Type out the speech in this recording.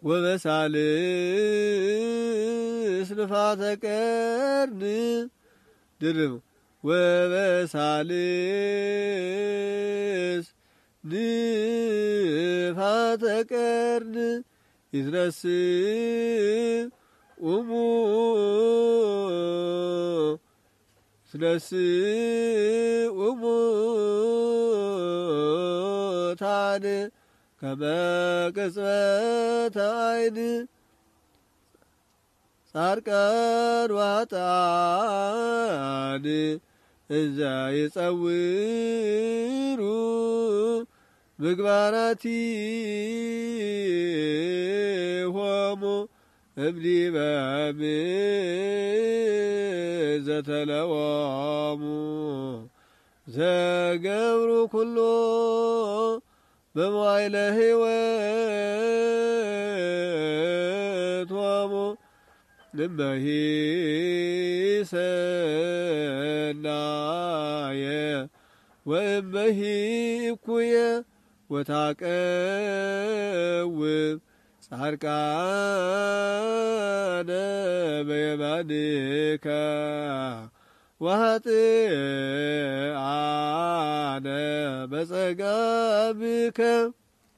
ወበሳልስ ንፋተ ቀርን ድርብ ወበሳልስ ንፋተ ቀርን ይትረስኡሙ ስለስኡሙ ታን ከመ ቅጽበተ ዓይን ጻድቃን ወኃጥአን እዘ ይጸውሩ ምግባራቲሆሙ እምዲበ ዘተለወሙ ዘገብሩ ኩሎ በመዋዕለ ሕይወቶሙ እመሂ ሰናየ ወእመሂ እኩየ ወታቀውም ጻድቃነ በየማንከ ወኃጥአነ በጸጋምከ